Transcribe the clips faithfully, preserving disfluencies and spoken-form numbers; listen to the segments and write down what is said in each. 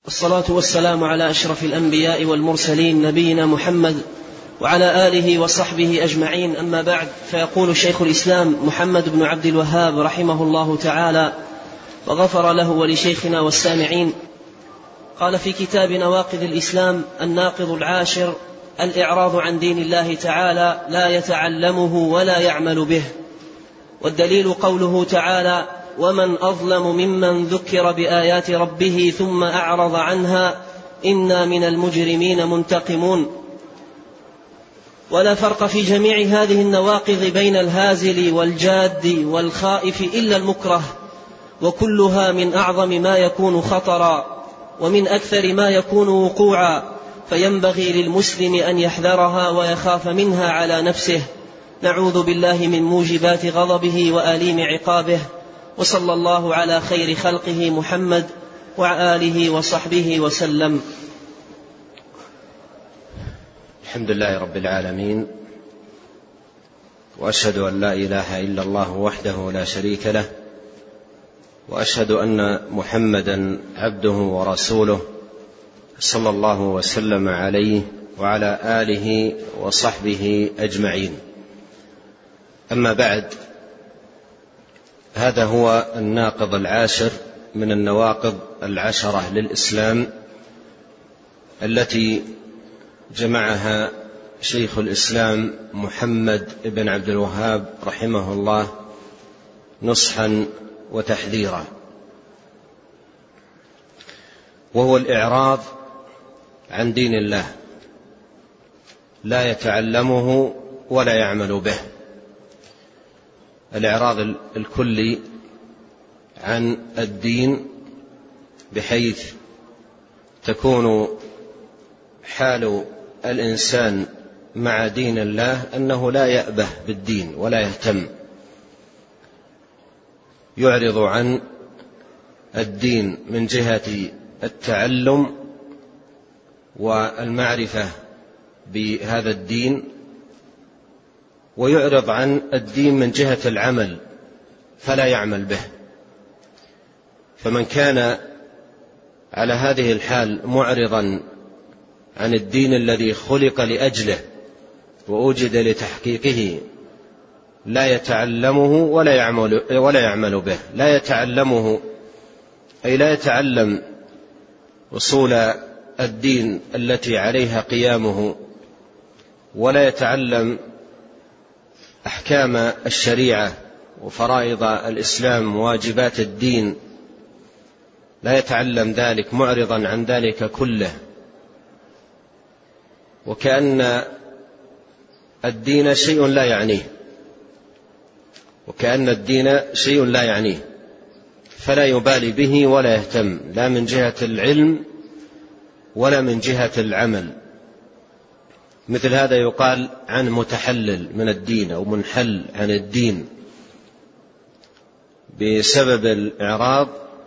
الصلاة والسلام على أشرف الأنبياء والمرسلين نبينا محمد وعلى آله وصحبه أجمعين، أما بعد. فيقول شيخ الإسلام محمد بن عبد الوهاب رحمه الله تعالى وغفر له ولشيخنا والسامعين، قال في كتاب نواقض الإسلام: الناقض العاشر الإعراض عن دين الله تعالى، لا يتعلمه ولا يعمل به. والدليل قوله تعالى: ومن أظلم ممن ذكر بآيات ربه ثم أعرض عنها إنا من المجرمين منتقمون. ولا فرق في جميع هذه النواقض بين الهازل والجاد والخائف إلا المكره، وكلها من أعظم ما يكون خطرا ومن أكثر ما يكون وقوعا، فينبغي للمسلم أن يحذرها ويخاف منها على نفسه. نعوذ بالله من موجبات غضبه وآليم عقابه. وصلى الله على خير خلقه محمد وعلى آله وصحبه وسلم. الحمد لله رب العالمين، وأشهد أن لا إله إلا الله وحده لا شريك له، وأشهد أن محمدا عبده ورسوله صلى الله وسلم عليه وعلى آله وصحبه أجمعين. أما بعد، هذا هو الناقض العاشر من النواقض العشرة للإسلام التي جمعها شيخ الإسلام محمد بن عبد الوهاب رحمه الله نصحا وتحذيرا، وهو الإعراض عن دين الله، لا يتعلمه ولا يعمل به. الإعراض الكلي عن الدين، بحيث تكون حال الإنسان مع دين الله أنه لا يأبه بالدين ولا يهتم، يعرض عن الدين من جهة التعلم والمعرفة بهذا الدين، ويعرض عن الدين من جهة العمل فلا يعمل به. فمن كان على هذه الحال معرضا عن الدين الذي خلق لأجله وأوجد لتحقيقه، لا يتعلمه ولا يعمل, ولا يعمل به. لا يتعلمه أي لا يتعلم أصول الدين التي عليها قيامه، ولا يتعلم أحكام الشريعة وفرائض الإسلام وواجبات الدين، لا يتعلم ذلك، معرضا عن ذلك كله، وكأن الدين شيء لا يعنيه وكأن الدين شيء لا يعنيه فلا يبالي به ولا يهتم، لا من جهة العلم ولا من جهة العمل. مثل هذا يقال عن متحلل من الدين أو منحل عن الدين بسبب الإعراض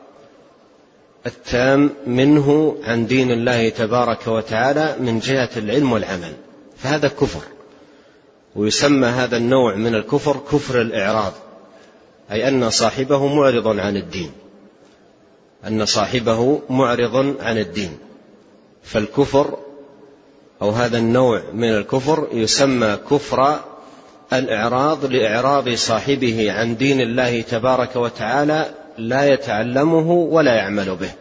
التام منه عن دين الله تبارك وتعالى من جهة العلم والعمل، فهذا كفر. ويسمى هذا النوع من الكفر كفر الإعراض، أي أن صاحبه معرض عن الدين أن صاحبه معرض عن الدين فالكفر أو هذا النوع من الكفر يسمى كفر الإعراض، لإعراض صاحبه عن دين الله تبارك وتعالى، لا يتعلمه ولا يعمل به،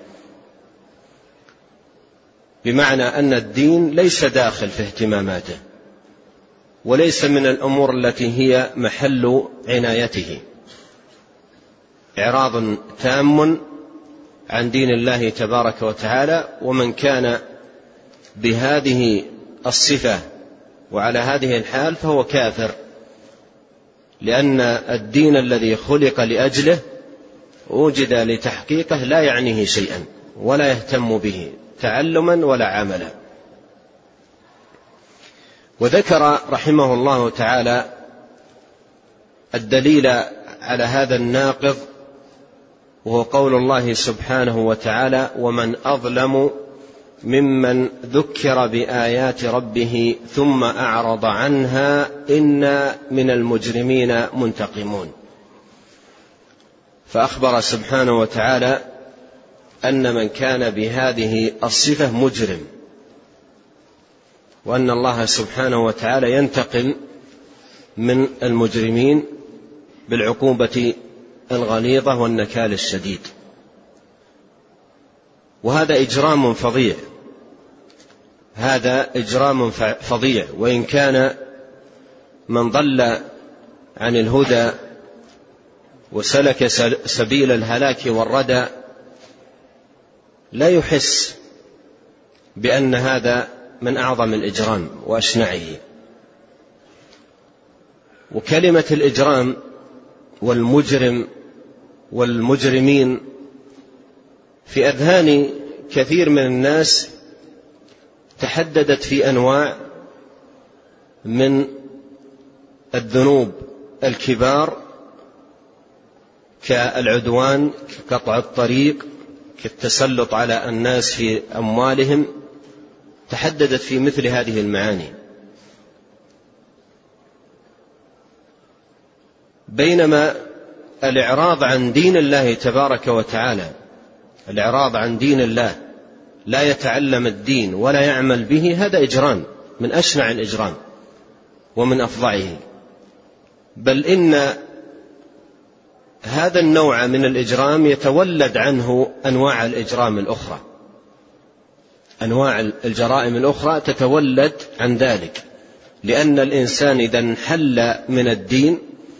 بمعنى أن الدين ليس داخل في اهتماماته وليس من الأمور التي هي محل عنايته. إعراض تام عن دين الله تبارك وتعالى. ومن كان بهذه الصفة وعلى هذه الحال فهو كافر، لأن الدين الذي خلق لأجله وجد لتحقيقه لا يعنيه شيئا ولا يهتم به تعلما ولا عملا. وذكر رحمه الله تعالى الدليل على هذا الناقض، وهو قول الله سبحانه وتعالى: ومن أظلم ممن ذكر بآيات ربه ثم أعرض عنها إنا من المجرمين منتقمون. فأخبر سبحانه وتعالى أن من كان بهذه الصفة مجرم، وأن الله سبحانه وتعالى ينتقم من المجرمين بالعقوبة الغليظة والنكال الشديد. وهذا إجرام فظيع، هذا إجرام فظيع. وإن كان من ضل عن الهدى وسلك سبيل الهلاك والردى لا يحس بأن هذا من أعظم الإجرام وأشنعه. وكلمة الإجرام والمجرم والمجرمين في أذهان كثير من الناس تحددت في أنواع من الذنوب الكبار كالعدوان، كقطع الطريق، كالتسلط على الناس في أموالهم، تحددت في مثل هذه المعاني. بينما الإعراض عن دين الله تبارك وتعالى، الإعراض عن دين الله، لا يتعلم الدين ولا يعمل به، هذا إجرام من أشنع الإجرام ومن أفظعه. بل إن هذا النوع من الإجرام يتولد عنه أنواع الإجرام الأخرى، أنواع الجرائم الأخرى تتولد عن ذلك، لأن الإنسان إذا انحل من الدين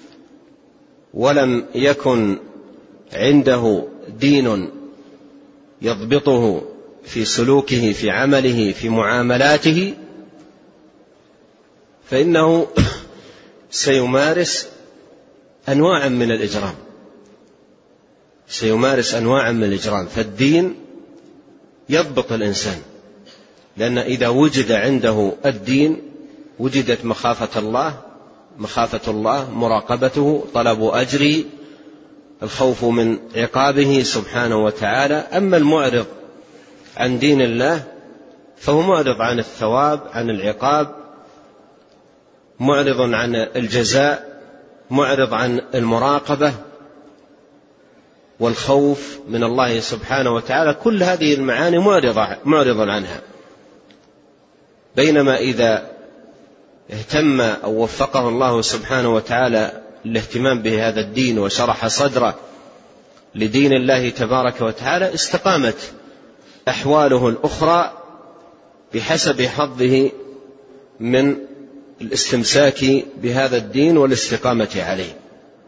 ولم يكن عنده دين يضبطه في سلوكه، في عمله، في معاملاته، فإنه سيمارس أنواعا من الإجرام، سيمارس أنواعا من الإجرام. فالدين يضبط الإنسان، لأن إذا وجد عنده الدين وجدت مخافة الله، مخافة الله، مراقبته، طلب أجره، الخوف من عقابه سبحانه وتعالى. أما المعرض عن دين الله فهو معرض عن الثواب، عن العقاب، معرض عن الجزاء، معرض عن المراقبة والخوف من الله سبحانه وتعالى. كل هذه المعاني معرض عنها. بينما إذا اهتم أو وفقه الله سبحانه وتعالى الاهتمام بهذا الدين وشرح صدره لدين الله تبارك وتعالى، استقامت أحواله الأخرى بحسب حظه من الاستمساك بهذا الدين والاستقامة عليه.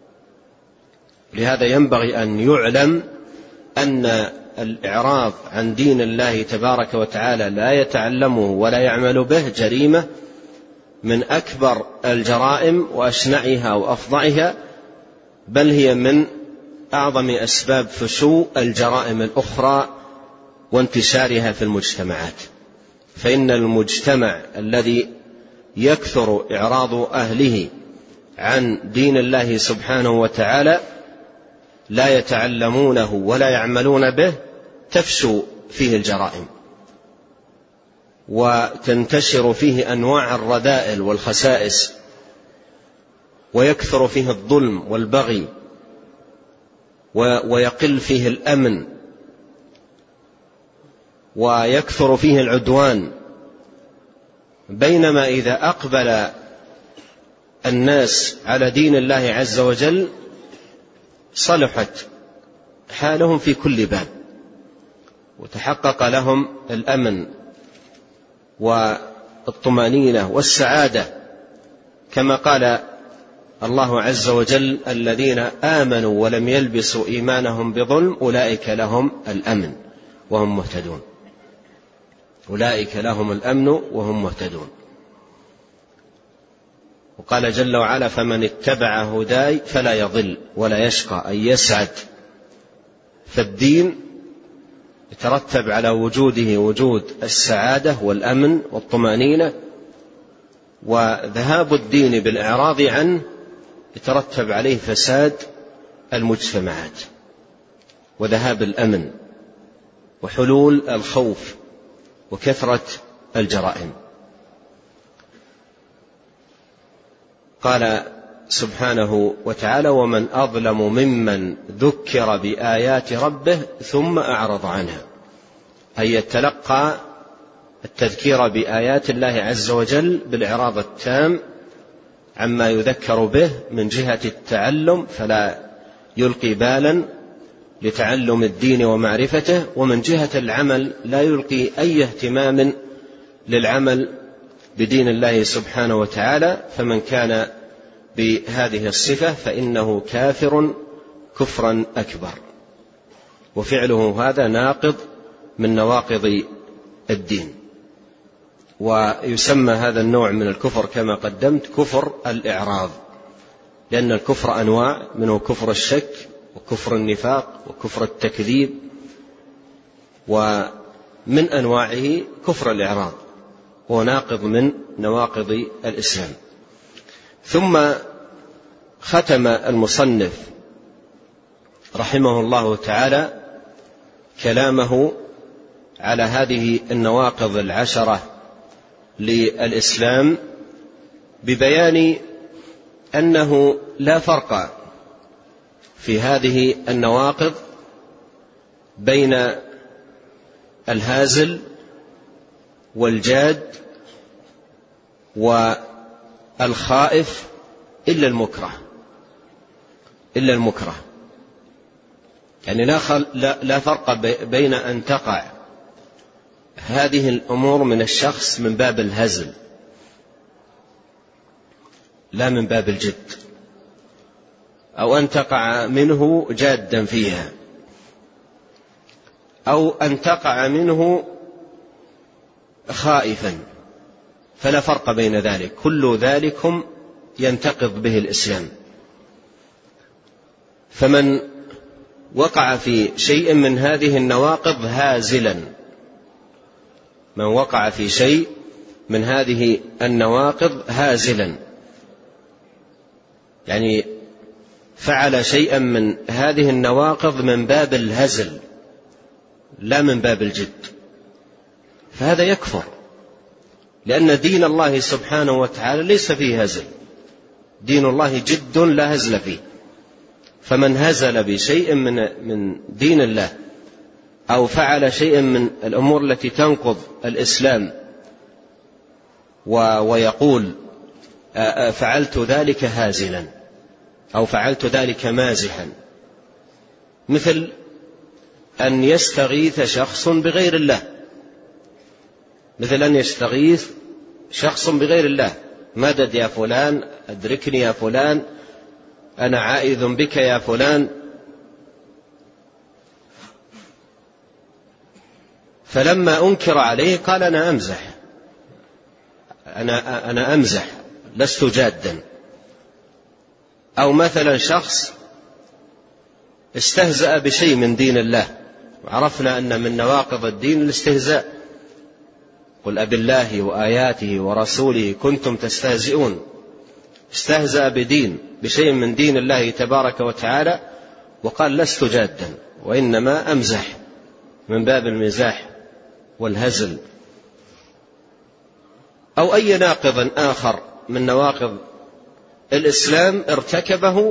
لهذا ينبغي أن يعلم أن الإعراض عن دين الله تبارك وتعالى لا يتعلمه ولا يعمل به جريمة من أكبر الجرائم وأشنعها وأفظعها، بل هي من أعظم أسباب فشو الجرائم الأخرى وانتشارها في المجتمعات. فإن المجتمع الذي يكثر إعراض أهله عن دين الله سبحانه وتعالى لا يتعلمونه ولا يعملون به تفشو فيه الجرائم وتنتشر فيه أنواع الرذائل والخسائس، ويكثر فيه الظلم والبغي، ويقل فيه الأمن، ويكثر فيه العدوان. بينما إذا أقبل الناس على دين الله عز وجل صلحت حالهم في كل باب، وتحقق لهم الأمن والطمأنينة والسعادة، كما قال الله عز وجل: الذين آمنوا ولم يلبسوا إيمانهم بظلم أولئك لهم الأمن وهم مهتدون، أولئك لهم الأمن وهم مهتدون. وقال جل وعلا: فمن اتبع هداي فلا يضل ولا يشقى، أي يسعد. فالدين يترتب على وجوده وجود السعادة والأمن والطمأنينة، وذهاب الدين بالإعراض عنه يترتب عليه فساد المجتمعات وذهاب الأمن وحلول الخوف وكثرة الجرائم. قال سبحانه وتعالى: ومن أظلم ممن ذكر بآيات ربه ثم أعرض عنها، أي يتلقى التذكير بآيات الله عز وجل بالإعراض التام عما يذكر به من جهة التعلم، فلا يلقي بالا لتعلم الدين ومعرفته، ومن جهة العمل لا يلقي أي اهتمام للعمل بدين الله سبحانه وتعالى. فمن كان بهذه الصفة فإنه كافر كفرا أكبر، وفعله هذا ناقض من نواقض الدين. ويسمى هذا النوع من الكفر كما قدمت كفر الإعراض، لأن الكفر أنواع، منه كفر الشك وكفر النفاق وكفر التكذيب، ومن أنواعه كفر الإعراض، هو ناقض من نواقض الإسلام. ثم ختم المصنف رحمه الله تعالى كلامه على هذه النواقض العشرة للإسلام ببيان أنه لا فرق في هذه النواقض بين الهازل والجاد والخائف إلا المكره إلا المكره يعني لا, خل... لا... لا فرق بين أن تقع هذه الأمور من الشخص من باب الهزل لا من باب الجد، أو أن تقع منه جادا فيها، أو أن تقع منه خائفا، فلا فرق بين ذلك، كل ذلكم ينتقض به الإسلام. فمن وقع في شيء من هذه النواقض هازلا، من وقع في شيء من هذه النواقض هازلا يعني فعل شيئا من هذه النواقض من باب الهزل لا من باب الجد، فهذا يكفر، لأن دين الله سبحانه وتعالى ليس فيه هزل، دين الله جد لا هزل فيه. فمن هزل بشيء من من دين الله أو فعل شيئا من الأمور التي تنقض الإسلام ويقول فعلت ذلك هازلا أو فعلت ذلك مازحا، مثل أن يستغيث شخص بغير الله، مثل أن يستغيث شخص بغير الله: مدد يا فلان، أدركني يا فلان، أنا عائذ بك يا فلان. فلما أنكر عليه قال أنا أمزح أنا, أنا أمزح لست جادا. أو مثلا شخص استهزأ بشيء من دين الله، وعرفنا أن من نواقض الدين الاستهزاء: قل أبالله وآياته ورسوله كنتم تستهزئون. استهزأ بدين بشيء من دين الله تبارك وتعالى وقال لست جادا وإنما أمزح من باب المزاح والهزل. أو أي ناقض آخر من نواقض الإسلام ارتكبه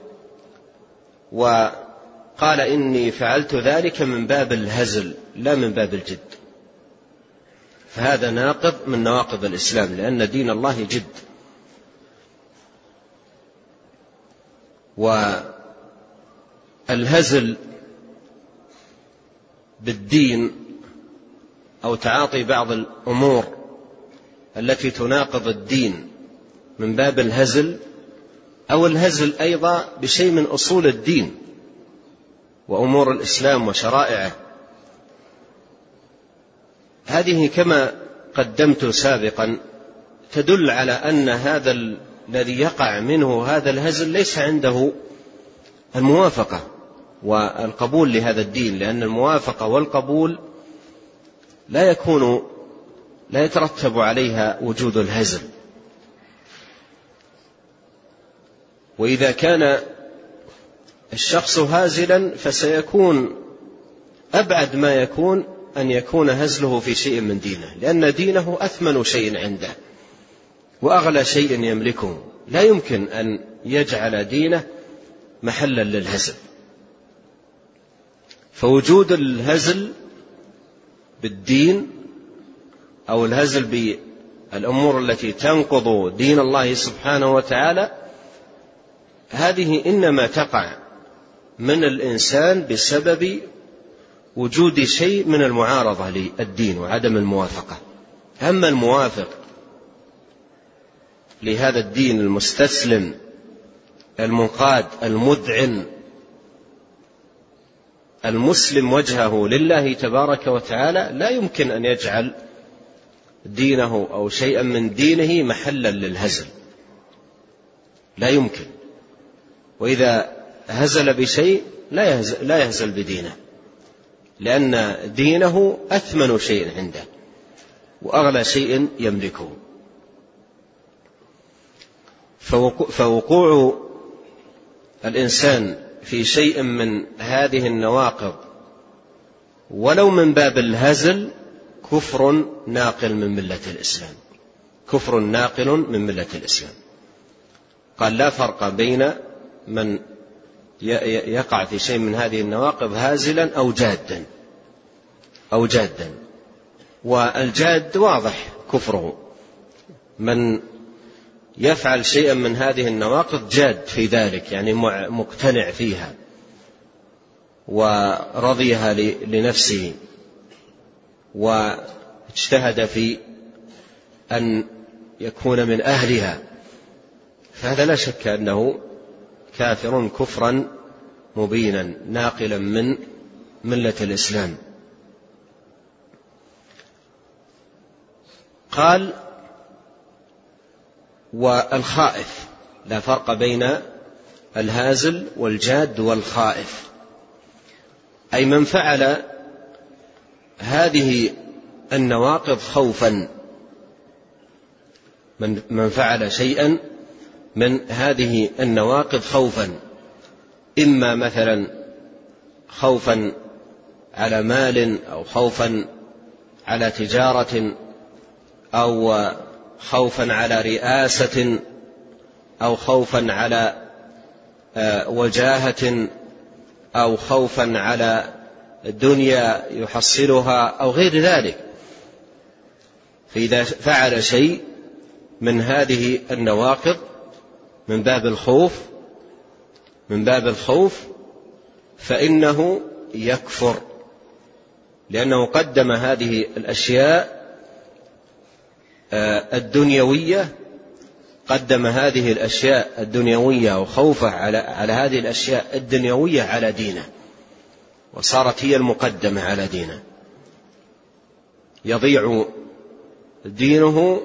وقال إني فعلت ذلك من باب الهزل لا من باب الجد، فهذا ناقض من نواقض الإسلام، لأن دين الله جد. والهزل بالدين أو تعاطي بعض الأمور التي تناقض الدين من باب الهزل، أو الهزل أيضا بشيء من أصول الدين وأمور الإسلام وشرائعه، هذه كما قدمت سابقا تدل على أن هذا الذي يقع منه هذا الهزل ليس عنده الموافقة والقبول لهذا الدين، لأن الموافقة والقبول لا يكون لا يترتب عليها وجود الهزل. وإذا كان الشخص هازلا فسيكون أبعد ما يكون أن يكون هزله في شيء من دينه، لأن دينه أثمن شيء عنده وأغلى شيء يملكه، لا يمكن أن يجعل دينه محلا للهزل. فوجود الهزل بالدين أو الهزل بالأمور التي تنقض دين الله سبحانه وتعالى هذه إنما تقع من الإنسان بسبب وجود شيء من المعارضة للدين وعدم الموافقة. أما الموافق لهذا الدين المستسلم المنقاد المذعن المسلم وجهه لله تبارك وتعالى لا يمكن أن يجعل دينه أو شيئا من دينه محلا للهزل، لا يمكن. وإذا هزل بشيء لا يهزل, لا يهزل بدينه، لأن دينه أثمن شيء عنده وأغلى شيء يملكه. فوقوع الإنسان في شيء من هذه النواقض ولو من باب الهزل كفر ناقل من ملة الإسلام، كفر ناقل من ملة الإسلام. قال لا فرق بين من يقع في شيء من هذه النواقض هازلا أو جادا أو جادا. والجاد واضح كفره، من يفعل شيئا من هذه النواقض جاد في ذلك، يعني مقتنع فيها ورضيها لنفسه واجتهد في أن يكون من أهلها، فهذا لا شك أنه كافر كفرا مبينا ناقلا من ملة الإسلام. قال والخائف، لا فرق بين الهازل والجاد والخائف، أي من فعل هذه النواقض خوفا، من, من فعل شيئا من هذه النواقض خوفا، إما مثلا خوفا على مال أو خوفا على تجارة أو خوفا على رئاسة أو خوفا على وجاهة أو خوفا على دنيا يحصلها أو غير ذلك. فإذا فعل شيء من هذه النواقض من باب الخوف من باب الخوف فإنه يكفر، لأنه قدم هذه الأشياء الدنيوية قدم هذه الأشياء الدنيوية وخوفه على على هذه الأشياء الدنيوية على دينه، وصارت هي المقدمة على دينه. يضيع دينه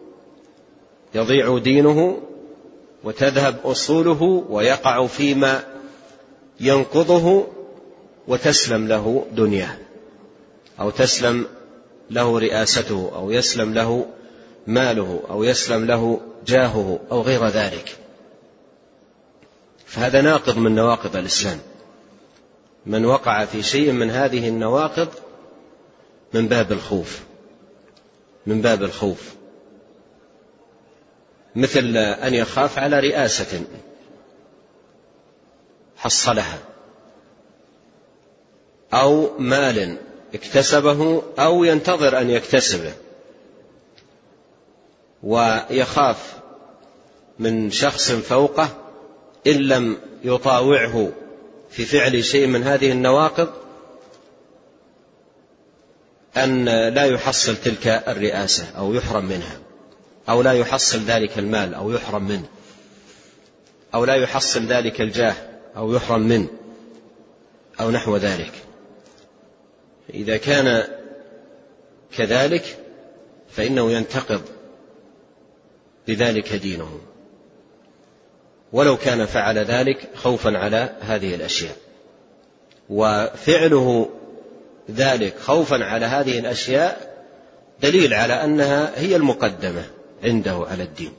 يضيع دينه وتذهب أصوله ويقع فيما ينقضه وتسلم له دنياه أو تسلم له رئاسته أو يسلم له ماله أو يسلم له جاهه أو غير ذلك. فهذا ناقض من نواقض الإسلام. من وقع في شيء من هذه النواقض من باب الخوف من باب الخوف مثل أن يخاف على رئاسة حصلها أو مال اكتسبه أو ينتظر أن يكتسبه، ويخاف من شخص فوقه إن لم يطاوعه في فعل شيء من هذه النواقض أن لا يحصل تلك الرئاسة أو يحرم منها، أو لا يحصل ذلك المال أو يحرم منه، أو لا يحصل ذلك الجاه أو يحرم منه، أو نحو ذلك. إذا كان كذلك فإنه ينتقض بذلك دينه، ولو كان فعل ذلك خوفا على هذه الأشياء. وفعله ذلك خوفا على هذه الأشياء دليل على أنها هي المقدمة عنده على الدين.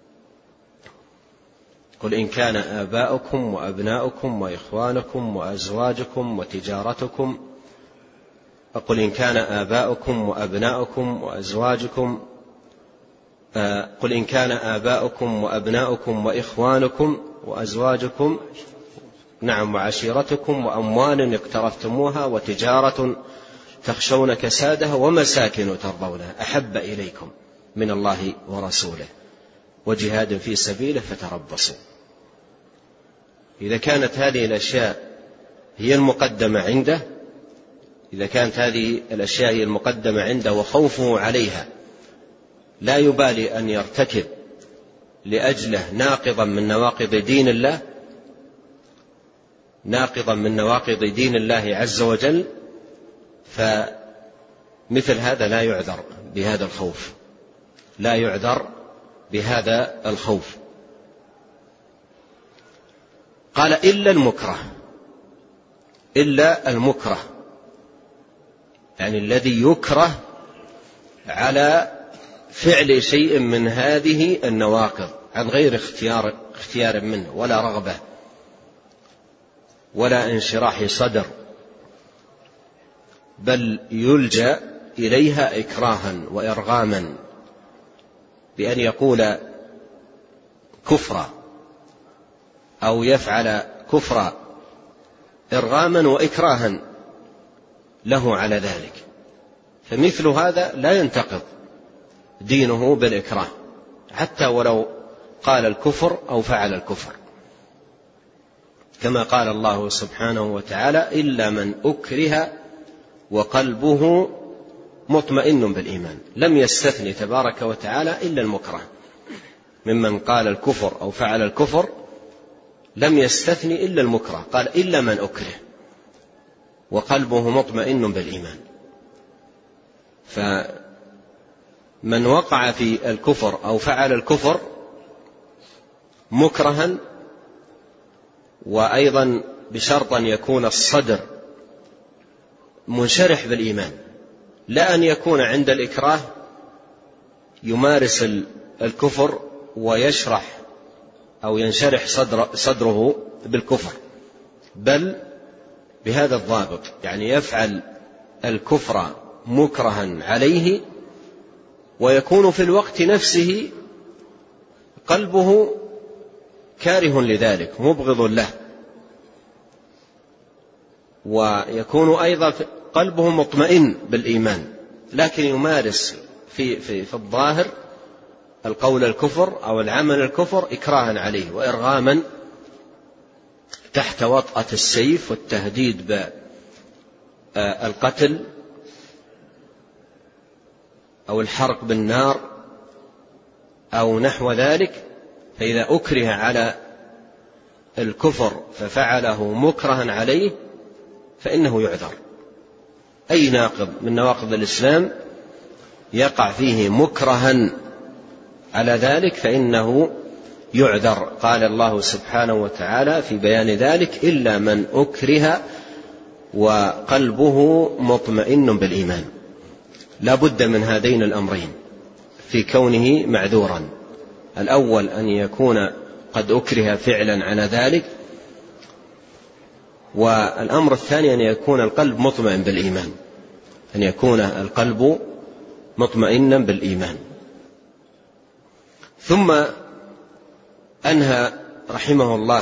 قل إن كان آباؤكم وأبناؤكم وإخوانكم وأزواجكم وتجارتكم قل إن كان آباؤكم وأبناؤكم وأزواجكم قل إن كان آباؤكم وأبناؤكم وإخوانكم وأزواجكم نعم وعشيرتكم وأموال اقترفتموها وتجارة تخشون كسادها ومساكن ترضونها أحب إليكم من الله ورسوله وجهاد في سبيله فتربصوا. إذا كانت هذه الأشياء هي المقدمة عنده إذا كانت هذه الأشياء هي المقدمة عنده وخوفه عليها لا يبالي أن يرتكب لأجله ناقضا من نواقض دين الله ناقضا من نواقض دين الله عز وجل، فمثل هذا لا يعذر بهذا الخوف لا يعذر بهذا الخوف. قال إلا المكره إلا المكره يعني الذي يكره على فعل شيء من هذه النواقض عن غير اختيار اختيار منه ولا رغبة ولا انشراح صدر، بل يلجأ إليها إكراها وإرغاما بأن يقول كفرا أو يفعل كفرا إرغاما وإكراها له على ذلك. فمثل هذا لا ينتقض دينه بالإكراه حتى ولو قال الكفر أو فعل الكفر، كما قال الله سبحانه وتعالى إلا من أكره وقلبه مطمئن بالإيمان. لم يستثني تبارك وتعالى إلا المكره ممن قال الكفر أو فعل الكفر، لم يستثني إلا المكره، قال إلا من أكره وقلبه مطمئن بالإيمان. فمن وقع في الكفر أو فعل الكفر مكرها وأيضا بشرط أن يكون الصدر منشرح بالإيمان، لا أن يكون عند الإكراه يمارس الكفر ويشرح أو ينشرح صدر صدره بالكفر، بل بهذا الضابط يعني يفعل الكفر مكرها عليه ويكون في الوقت نفسه قلبه كاره لذلك مبغض له، ويكون أيضا قلبه مطمئن بالإيمان، لكن يمارس في, في, في الظاهر القول الكفر أو العمل الكفر إكراها عليه وإرغاما تحت وطأة السيف والتهديد بالقتل أو الحرق بالنار أو نحو ذلك. فإذا أكره على الكفر ففعله مكرها عليه فإنه يعذر. أي ناقض من نواقض الإسلام يقع فيه مكرها على ذلك فإنه يعذر. قال الله سبحانه وتعالى في بيان ذلك إلا من أكره وقلبه مطمئن بالإيمان. لا بد من هذين الأمرين في كونه معذورا، الأول أن يكون قد أكره فعلا على ذلك، والأمر الثاني أن يكون القلب مطمئن بالإيمان أن يكون القلب مطمئنا بالإيمان. ثم أنهى رحمه الله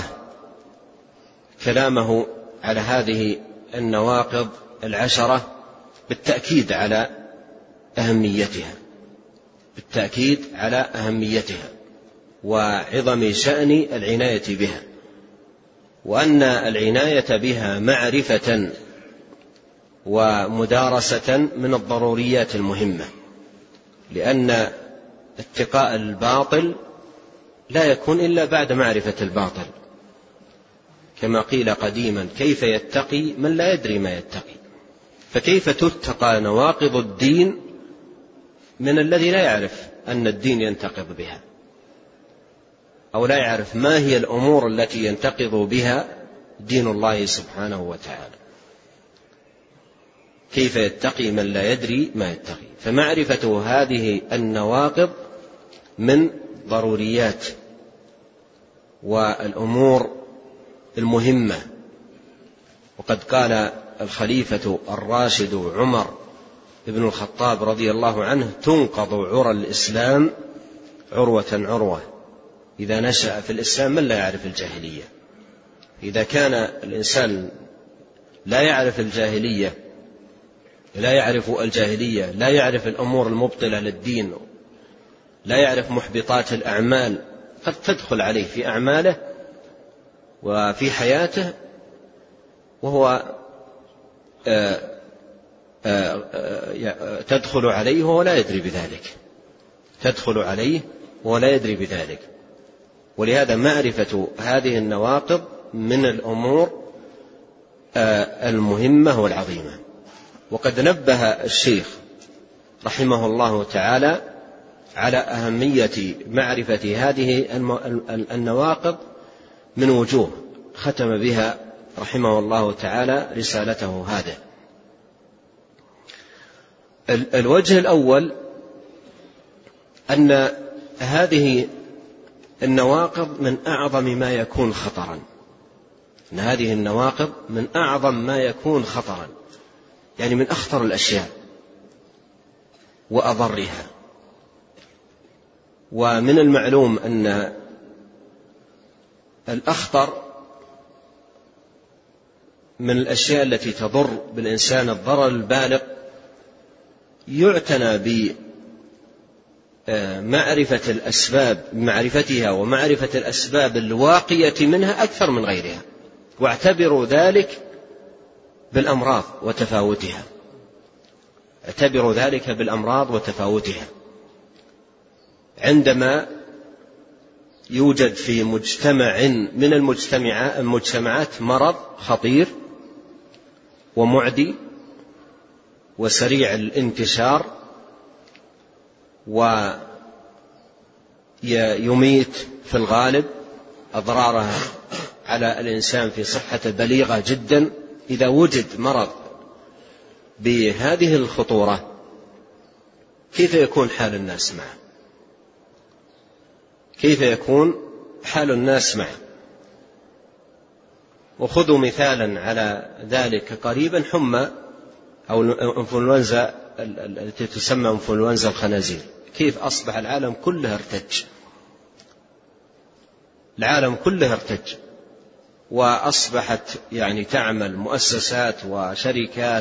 كلامه على هذه النواقض العشرة بالتأكيد على أهميتها بالتأكيد على أهميتها وعظم شأن العناية بها، وأن العناية بها معرفة ومدارسة من الضروريات المهمة، لأن اتقاء الباطل لا يكون إلا بعد معرفة الباطل، كما قيل قديما كيف يتقي من لا يدري ما يتقي. فكيف تتقى نواقض الدين من الذي لا يعرف أن الدين ينتقض بها أو لا يعرف ما هي الأمور التي ينتقض بها دين الله سبحانه وتعالى؟ كيف يتقي من لا يدري ما يتقي؟ فمعرفة هذه النواقض من ضروريات والأمور المهمة. وقد قال الخليفة الراشد عمر بن الخطاب رضي الله عنه: تنقض عرى الإسلام عروة عروة إذا نشأ في الإسلام من لا يعرف الجاهلية. إذا كان الإنسان لا يعرف الجاهلية لا يعرف الجاهلية لا يعرف الأمور المبطلة للدين، لا يعرف محبطات الأعمال قد تدخل عليه في أعماله وفي حياته وهو آآ آآ تدخل عليه وهو لا يدري بذلك تدخل عليه وهو لا يدري بذلك. ولهذا معرفة هذه النواقض من الأمور المهمة والعظيمة. وقد نبه الشيخ رحمه الله تعالى على أهمية معرفة هذه النواقض من وجوه ختم بها رحمه الله تعالى رسالته هذه. الوجه الأول أن هذه النواقض من أعظم ما يكون خطرا أن هذه النواقض من أعظم ما يكون خطرا، يعني من أخطر الأشياء وأضرها. ومن المعلوم أن الأخطر من الأشياء التي تضر بالإنسان الضرر البالغ يعتنى بمعرفة الأسباب معرفتها ومعرفة الأسباب الواقية منها أكثر من غيرها. واعتبروا ذلك بالأمراض وتفاوتها اعتبروا ذلك بالأمراض وتفاوتها. عندما يوجد في مجتمع من المجتمعات مرض خطير ومعدي وسريع الانتشار ويميت في الغالب، أضرارها على الإنسان في صحة بليغة جدا، إذا وجد مرض بهذه الخطورة كيف يكون حال الناس معه؟ كيف يكون حال الناس معه؟ وخذوا مثالا على ذلك قريبا حمى أو انفلونزا التي تسمى انفلونزا الخنازير. كيف أصبح العالم كله ارتج العالم كله ارتج وأصبحت يعني تعمل مؤسسات وشركات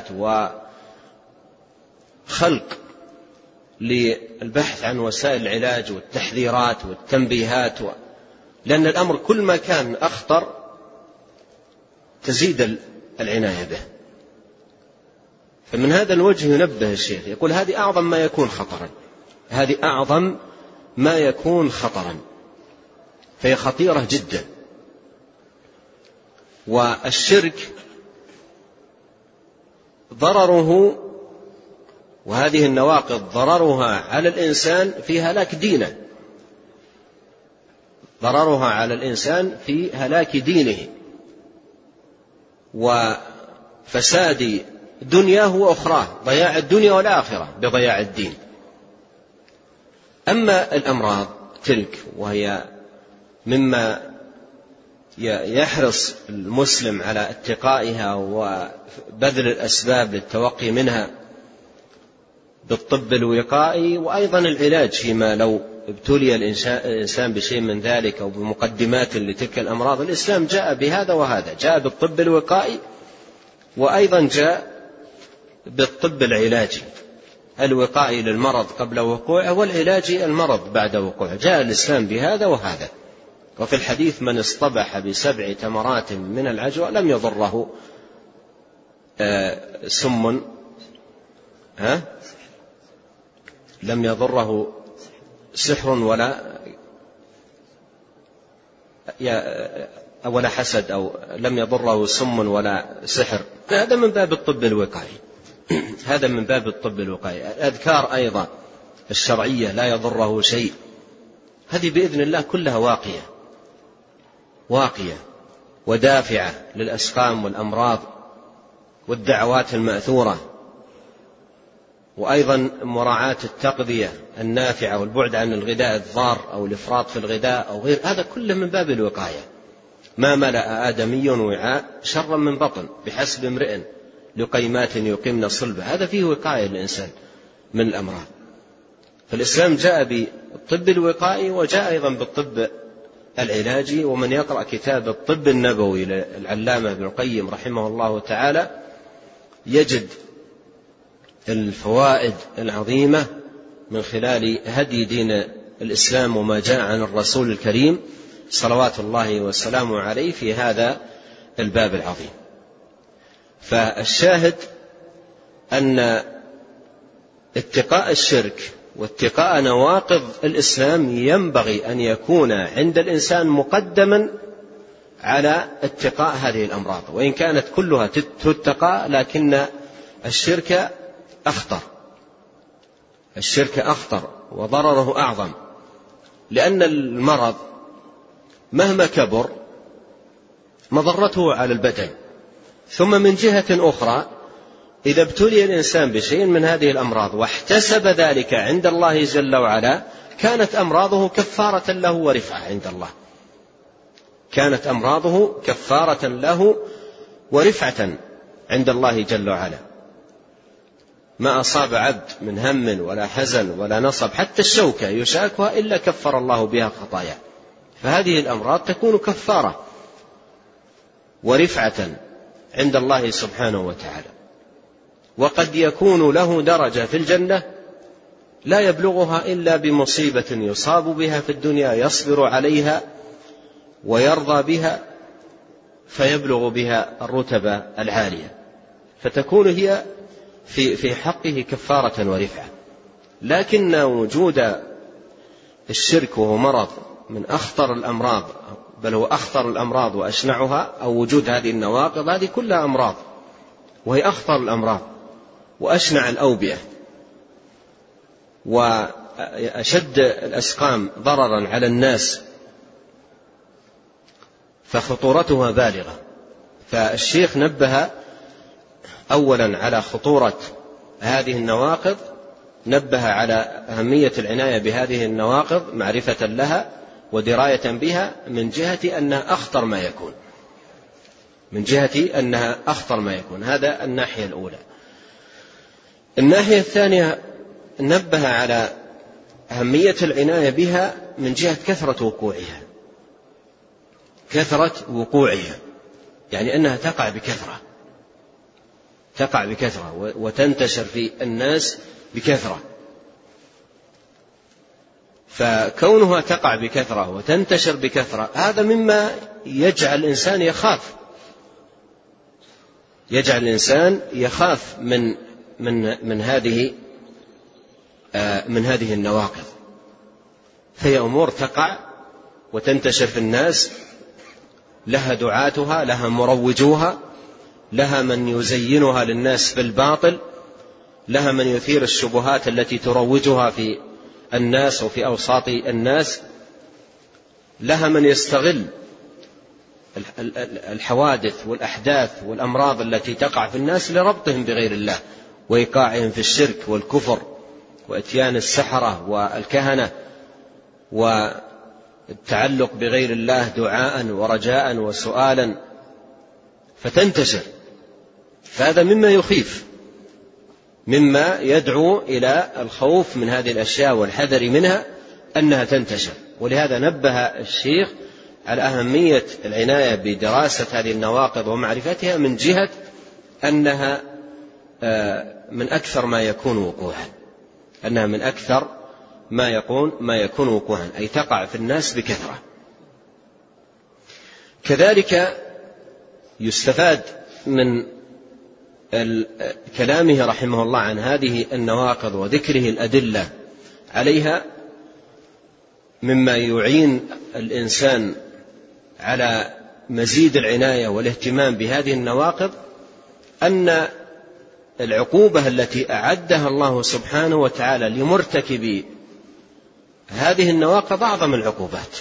وخلق للبحث عن وسائل العلاج والتحذيرات والتنبيهات و... لأن الأمر كل ما كان أخطر تزيد العناية به. فمن هذا الوجه ينبه الشيخ يقول هذه أعظم ما يكون خطرا هذه أعظم ما يكون خطرا فهي خطيرة جدا. والشرك ضرره وهذه النواقض ضررها على الإنسان في هلاك دينه ضررها على الإنسان في هلاك دينه وفساد دنياه وأخراه، ضياع الدنيا والآخرة بضياع الدين. أما الأمراض تلك وهي مما يحرص المسلم على اتقائها وبذل الأسباب للتوقي منها بالطب الوقائي وأيضا العلاج فيما لو ابتلي الإنسان بشيء من ذلك أو بمقدمات لتلك الأمراض. الإسلام جاء بهذا وهذا، جاء بالطب الوقائي وأيضا جاء بالطب العلاجي، الوقائي للمرض قبل وقوعه والعلاجي المرض بعد وقوعه. جاء الإسلام بهذا وهذا. وفي الحديث من اصطبح بسبع تمرات من العجوة لم يضره سم ها لم يضره سحر ولا ولا حسد أو لم يضره سم ولا سحر. هذا من باب الطب الوقائي هذا من باب الطب الوقائي. الأذكار أيضا الشرعية لا يضره شيء، هذه بإذن الله كلها واقية واقية ودافعة للأسقام والأمراض والدعوات المأثورة. وأيضا مراعاة التغذية النافعة والبعد عن الغذاء الضار أو الإفراط في الغذاء أو غير، هذا كله من باب الوقاية. ما ملأ آدمي وعاء شرا من بطن بحسب امرئ لقيمات يقيمن صلبه، هذا فيه وقاية للإنسان من الأمراض. فالإسلام جاء بالطب الوقائي وجاء أيضا بالطب العلاجي. ومن يقرأ كتاب الطب النبوي للعلامة ابن القيم رحمه الله تعالى يجد الفوائد العظيمة من خلال هدي دين الإسلام وما جاء عن الرسول الكريم صلوات الله وسلامه عليه في هذا الباب العظيم. فالشاهد أن اتقاء الشرك واتقاء نواقض الإسلام ينبغي أن يكون عند الإنسان مقدما على اتقاء هذه الأمراض، وإن كانت كلها تتقى لكن الشرك أخطر، الشرك أخطر وضرره أعظم، لأن المرض مهما كبر مضرته على البدن. ثم من جهة أخرى إذا ابتلي الإنسان بشيء من هذه الأمراض واحتسب ذلك عند الله جل وعلا كانت أمراضه كفارة له ورفعة عند الله، كانت أمراضه كفارة له ورفعة عند الله جل وعلا. ما أصاب عبد من هم ولا حزن ولا نصب حتى الشوكة يشاكها إلا كفر الله بها خطايا. فهذه الأمراض تكون كفارة ورفعة عند الله سبحانه وتعالى. وقد يكون له درجة في الجنة لا يبلغها إلا بمصيبة يصاب بها في الدنيا يصبر عليها ويرضى بها فيبلغ بها الرتبة العالية، فتكون هي في في حقه كفارة ورفعة. لكن وجود الشرك وهو مرض من أخطر الأمراض، بل هو أخطر الأمراض وأشنعها، أو وجود هذه النواقض، هذه كلها أمراض وهي أخطر الأمراض وأشنع الأوبئة وأشد الأسقام ضررا على الناس، فخطورتها بالغة. فالشيخ نبه أولا على خطورة هذه النواقض، نبه على أهمية العناية بهذه النواقض معرفة لها ودراية بها من جهة أنها أخطر ما يكون، من جهة أنها أخطر ما يكون. هذا الناحية الأولى. الناحية الثانية نبه على أهمية العناية بها من جهة كثرة وقوعها، كثرة وقوعها يعني أنها تقع بكثرة، تقع بكثرة وتنتشر في الناس بكثرة. فكونها تقع بكثرة وتنتشر بكثرة هذا مما يجعل الإنسان يخاف، يجعل الإنسان يخاف من من من هذه من هذه النواقض. فهي أمور تقع وتنتشر في الناس، لها دعاتها، لها مروجوها، لها من يزينها للناس بالباطل، لها من يثير الشبهات التي تروجها في الناس وفي أوساط الناس، لها من يستغل الحوادث والأحداث والأمراض التي تقع في الناس لربطهم بغير الله وإيقاعهم في الشرك والكفر وإتيان السحرة والكهنة والتعلق بغير الله دعاء ورجاء وسؤالا، فتنتشر. فهذا مما يخيف، مما يدعو إلى الخوف من هذه الأشياء والحذر منها أنها تنتشر. ولهذا نبه الشيخ على أهمية العناية بدراسة هذه النواقض ومعرفتها من جهة أنها من أكثر ما يكون وقوعا، أنها من أكثر ما يكون ما يكون وقوعا، أي تقع في الناس بكثرة. كذلك يستفاد من كلامه رحمه الله عن هذه النواقض وذكره الأدلة عليها مما يعين الإنسان على مزيد العناية والاهتمام بهذه النواقض أن العقوبة التي أعدها الله سبحانه وتعالى لمرتكب هذه النواقض أعظم العقوبات.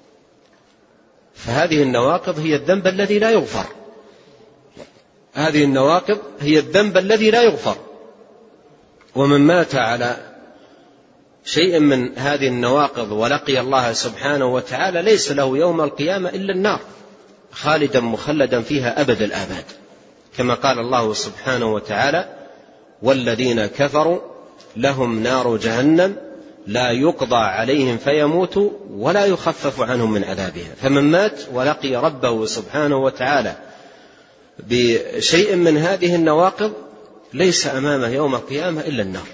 فهذه النواقض هي الذنب الذي لا يغفر، هذه النواقض هي الذنب الذي لا يغفر. ومن مات على شيء من هذه النواقض ولقي الله سبحانه وتعالى ليس له يوم القيامة إلا النار، خالدا مخلدا فيها أبد الآباد، كما قال الله سبحانه وتعالى: والذين كفروا لهم نار جهنم لا يقضى عليهم فيموتوا ولا يخفف عنهم من عذابها. فمن مات ولقي ربه سبحانه وتعالى بشيء من هذه النواقض ليس أمامه يوم القيامة إلا النار،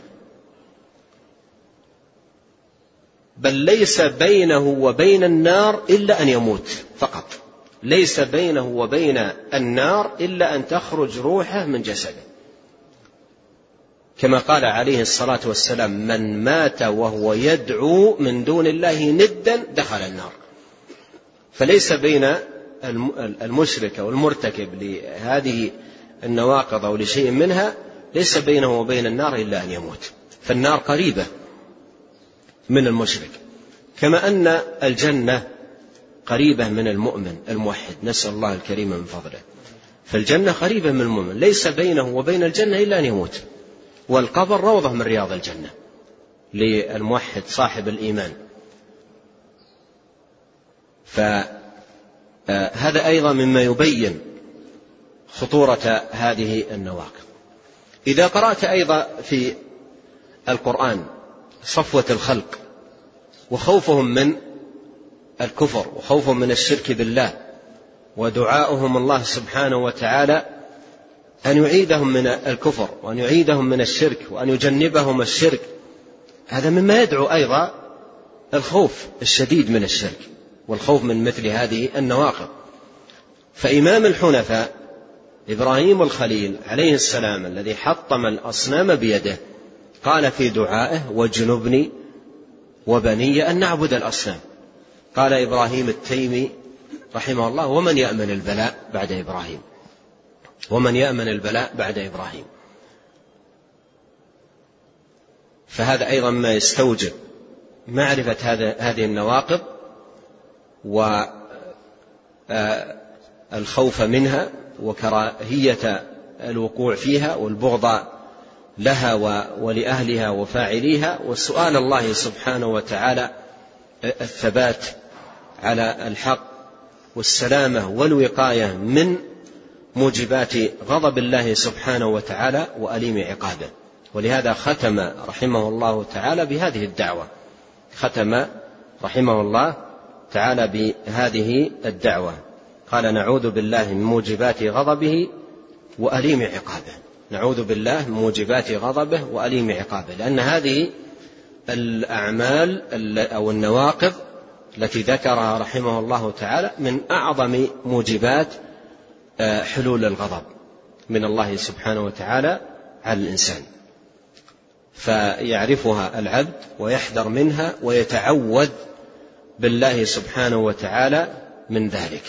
بل ليس بينه وبين النار إلا أن يموت فقط، ليس بينه وبين النار إلا أن تخرج روحه من جسده، كما قال عليه الصلاة والسلام: من مات وهو يدعو من دون الله ندا دخل النار. فليس بين المشرك أو المرتكب لهذه النواقض أو لشيء منها ليس بينه وبين النار إلا أن يموت، فالنار قريبة من المشرك، كما أن الجنة قريبة من المؤمن الموحد، نسأل الله الكريم من فضله. فالجنة قريبة من المؤمن، ليس بينه وبين الجنة إلا أن يموت. والقبر روضة من رياض الجنة للموحد صاحب الإيمان. فهذا أيضا مما يبين خطورة هذه النواقض. إذا قرأت أيضا في القرآن صفوة الخلق وخوفهم من الكفر وخوفهم من الشرك بالله ودعاؤهم الله سبحانه وتعالى أن يعيدهم من الكفر وأن يعيدهم من الشرك وأن يجنبهم الشرك، هذا مما يدعو أيضا الخوف الشديد من الشرك والخوف من مثل هذه النواقض. فإمام الحنفاء إبراهيم الخليل عليه السلام الذي حطم الأصنام بيده قال في دعائه: واجنبني وبني أن نعبد الأصنام. قال إبراهيم التيمي رحمه الله: ومن يأمن البلاء بعد إبراهيم، ومن يأمن البلاء بعد إبراهيم. فهذا أيضا ما يستوجب معرفة هذه النواقض والخوف منها وكراهية الوقوع فيها والبغض لها ولأهلها وفاعليها، وسؤال الله سبحانه وتعالى الثبات على الحق والسلامة والوقاية من موجبات غضب الله سبحانه وتعالى وأليم عقابه. ولهذا ختم رحمه الله تعالى بهذه الدعوة، ختم رحمه الله تعالى بهذه الدعوة، قال: نعوذ بالله من موجبات غضبه وأليم عقابه. نعوذ بالله من موجبات غضبه وأليم عقابه، لأن هذه الأعمال أو النواقض التي ذكرها رحمه الله تعالى من أعظم موجبات حلول الغضب من الله سبحانه وتعالى على الإنسان، فيعرفها العبد ويحذر منها ويتعوذ بالله سبحانه وتعالى من ذلك.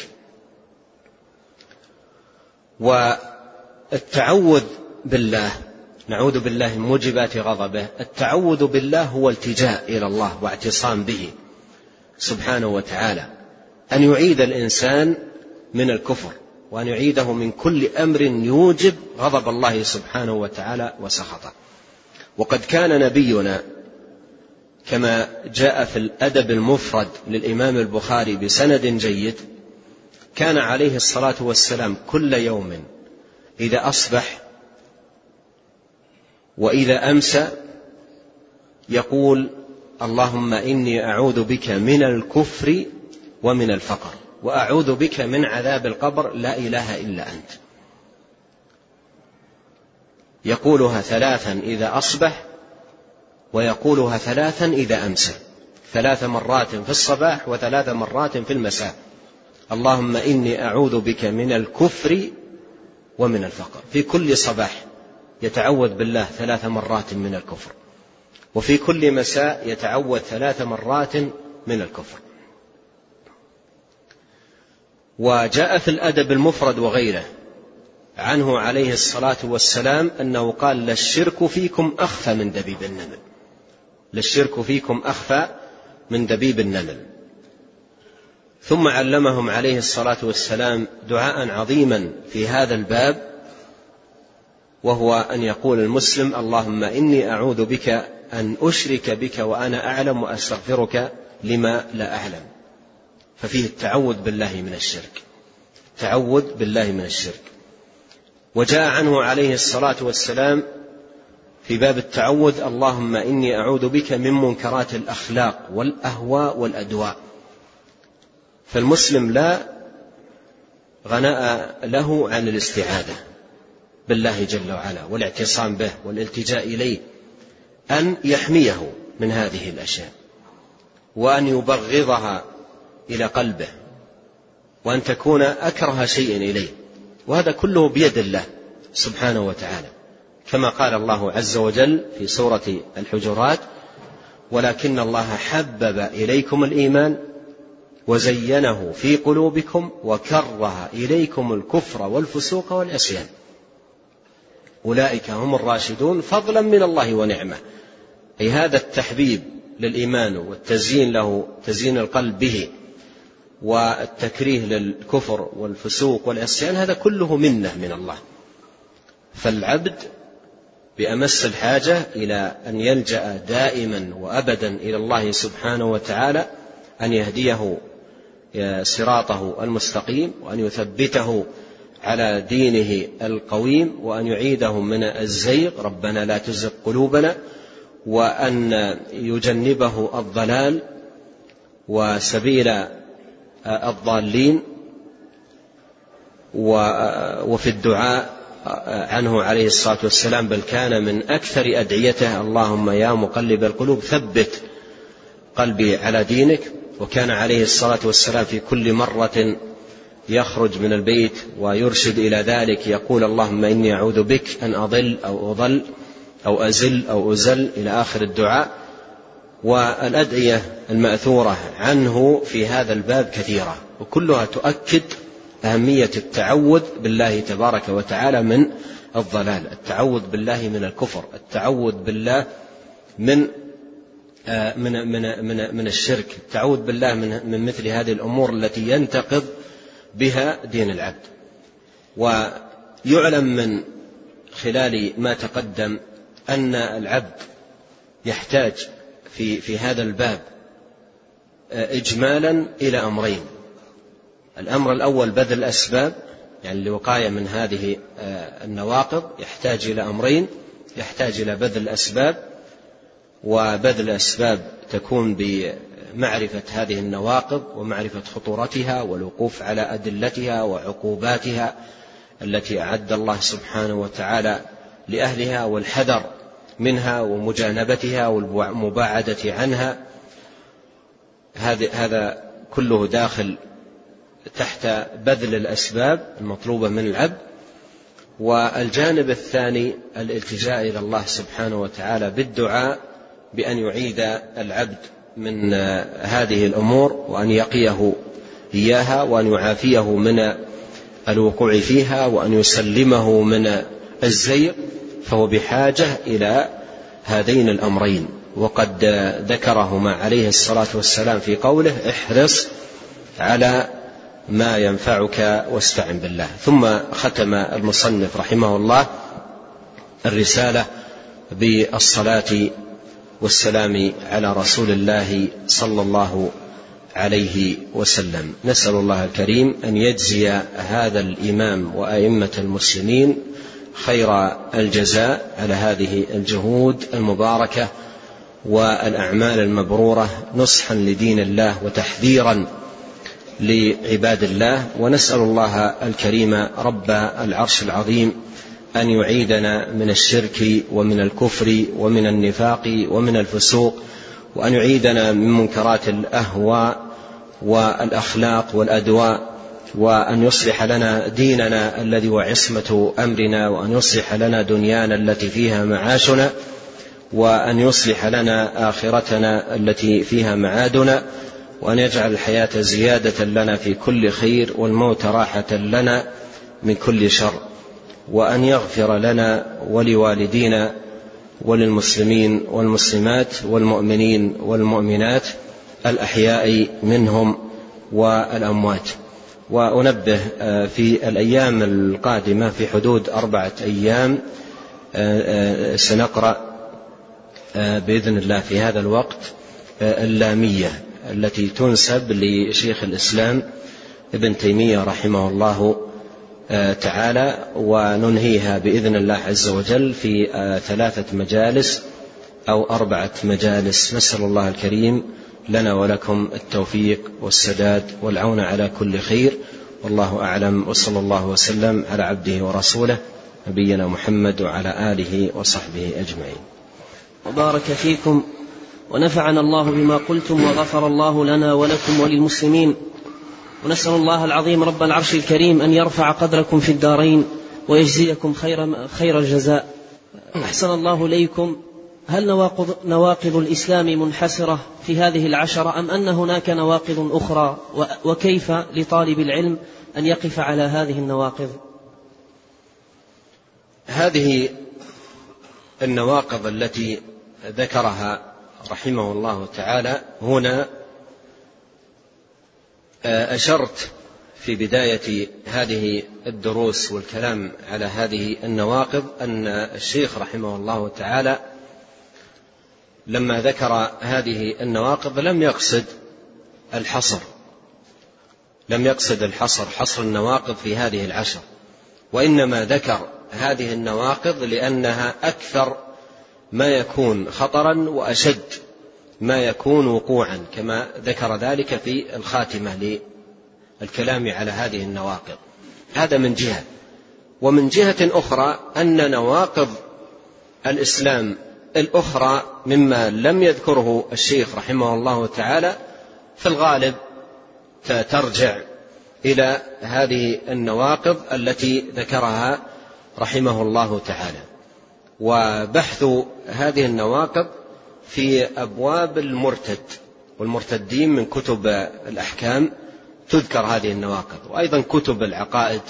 والتعوذ بالله، نعوذ بالله من موجبات غضبه، التعوذ بالله هو التجاء إلى الله واعتصام به سبحانه وتعالى، أن يعيد الإنسان من الكفر وأن يعيده من كل أمر يوجب غضب الله سبحانه وتعالى وسخطه. وقد كان نبينا كما جاء في الأدب المفرد للإمام البخاري بسند جيد، كان عليه الصلاة والسلام كل يوم إذا أصبح وإذا أمسى يقول: اللهم إني أعوذ بك من الكفر ومن الفقر وأعوذ بك من عذاب القبر لا إله إلا أنت. يقولها ثلاثا إذا أصبح ويقولها ثلاثا إذا أمسى، ثلاث مرات في الصباح وثلاث مرات في المساء: اللهم إني أعوذ بك من الكفر ومن الفقر. في كل صباح يتعوذ بالله ثلاث مرات من الكفر، وفي كل مساء يتعوذ ثلاث مرات من الكفر. وجاء في الأدب المفرد وغيره عنه عليه الصلاة والسلام أنه قال: للشرك فيكم أخفى من دبيب النمل، للشرك فيكم أخفى من دبيب النمل. ثم علمهم عليه الصلاة والسلام دعاء عظيما في هذا الباب، وهو أن يقول المسلم: اللهم إني أعوذ بك أن أشرك بك وأنا أعلم وأستغفرك لما لا أعلم. ففيه التعوذ بالله من الشرك، تعوذ بالله من الشرك. وجاء عنه عليه الصلاة والسلام في باب التعوذ: اللهم إني أعوذ بك من منكرات الأخلاق والأهواء والأدواء. فالمسلم لا غناء له عن الاستعاذة بالله جل وعلا والاعتصام به والالتجاء إليه، أن يحميه من هذه الأشياء، وأن يبغضها إلى قلبه، وأن تكون أكره شيء إليه، وهذا كله بيد الله سبحانه وتعالى، كما قال الله عز وجل في سورة الحجرات: ولكن الله حبب إليكم الإيمان وزينه في قلوبكم وكره إليكم الكفر والفسوق والعصيان أولئك هم الراشدون فضلا من الله ونعمة. أي هذا التحبيب للإيمان والتزيين له، تزيين القلب به، والتكريه للكفر والفسوق والعصيان، هذا كله منة من الله. فالعبد بأمس الحاجة إلى أن يلجأ دائما وأبدا إلى الله سبحانه وتعالى، أن يهديه صراطه المستقيم، وأن يثبته على دينه القويم، وأن يعيده من الزيغ، ربنا لا تزغ قلوبنا، وأن يجنبه الضلال وسبيل الضالين. وفي الدعاء عنه عليه الصلاة والسلام: بل كان من أكثر أدعيته: اللهم يا مقلب القلوب ثبت قلبي على دينك. وكان عليه الصلاة والسلام في كل مرة يخرج من البيت ويرشد إلى ذلك يقول: اللهم إني أعوذ بك أن أضل أو أضل أو أزل أو أزل، إلى آخر الدعاء. والأدعية المأثورة عنه في هذا الباب كثيرة، وكلها تؤكد أهمية التعوذ بالله تبارك وتعالى من الضلال، التعوذ بالله من الكفر، التعوذ بالله من من من من, من الشرك، التعوذ بالله من, من مثل هذه الأمور التي ينتقض بها دين العبد. ويعلم من خلال ما تقدم أن العبد يحتاج في في هذا الباب إجمالا إلى أمرين: الأمر الأول بذل الأسباب، يعني الوقاية من هذه النواقض، يحتاج إلى أمرين: يحتاج إلى بذل الأسباب، وبذل الأسباب تكون بمعرفة هذه النواقض ومعرفة خطورتها والوقوف على أدلتها وعقوباتها التي أعد الله سبحانه وتعالى لأهلها، والحذر منها ومجانبتها والمباعدة عنها. هذا كله داخل تحت بذل الأسباب المطلوبة من العبد. والجانب الثاني الالتجاء إلى الله سبحانه وتعالى بالدعاء بأن يعيد العبد من هذه الأمور، وأن يقيه إياها، وأن يعافيه من الوقوع فيها، وأن يسلمه من الزيغ. فهو بحاجة إلى هذين الأمرين، وقد ذكرهما عليه الصلاة والسلام في قوله: احرص على ما ينفعك واستعن بالله. ثم ختم المصنف رحمه الله الرسالة بالصلاة والسلام على رسول الله صلى الله عليه وسلم. نسأل الله الكريم أن يجزي هذا الإمام وأئمة المسلمين خير الجزاء على هذه الجهود المباركة والأعمال المبرورة، نصحا لدين الله وتحذيرا لعباد الله. ونسأل الله الكريم رب العرش العظيم أن يعيدنا من الشرك ومن الكفر ومن النفاق ومن الفسوق، وأن يعيدنا من منكرات الأهواء والأخلاق والأدواء، وأن يصلح لنا ديننا الذي هو عصمة أمرنا، وأن يصلح لنا دنيانا التي فيها معاشنا، وأن يصلح لنا آخرتنا التي فيها معادنا، وأن يجعل الحياة زيادة لنا في كل خير، والموت راحة لنا من كل شر، وأن يغفر لنا ولوالدينا وللمسلمين والمسلمات والمؤمنين والمؤمنات الأحياء منهم والأموات. وأنبه في الأيام القادمة في حدود أربعة أيام سنقرأ بإذن الله في هذا الوقت اللامية التي تنسب لشيخ الإسلام ابن تيمية رحمه الله تعالى، وننهيها بإذن الله عز وجل في ثلاثة مجالس أو أربعة مجالس. نسأل الله الكريم لنا ولكم التوفيق والسداد والعون على كل خير، والله أعلم، وصلى الله وسلم على عبده ورسوله نبينا محمد وعلى آله وصحبه أجمعين. وبارك فيكم ونفعنا الله بما قلتم، وغفر الله لنا ولكم وللمسلمين، ونسأل الله العظيم رب العرش الكريم أن يرفع قدركم في الدارين ويجزيكم خير, خير الجزاء. أحسن الله إليكم. هل نواقض, نواقض الإسلام منحسرة في هذه العشرة أم أن هناك نواقض أخرى، وكيف لطالب العلم أن يقف على هذه النواقض؟ هذه النواقض التي ذكرها رحمه الله تعالى هنا أشرت في بداية هذه الدروس والكلام على هذه النواقض أن الشيخ رحمه الله تعالى لما ذكر هذه النواقض لم يقصد الحصر لم يقصد الحصر حصر النواقض في هذه العشر، وإنما ذكر هذه النواقض لأنها أكثر ما يكون خطرا وأشد ما يكون وقوعا، كما ذكر ذلك في الخاتمة للكلام على هذه النواقض. هذا من جهة. ومن جهة أخرى أن نواقض الإسلام الأخرى مما لم يذكره الشيخ رحمه الله تعالى في الغالب ترجع إلى هذه النواقض التي ذكرها رحمه الله تعالى. وبحث هذه النواقض في أبواب المرتد والمرتدين من كتب الأحكام تذكر هذه النواقض، وأيضا كتب العقائد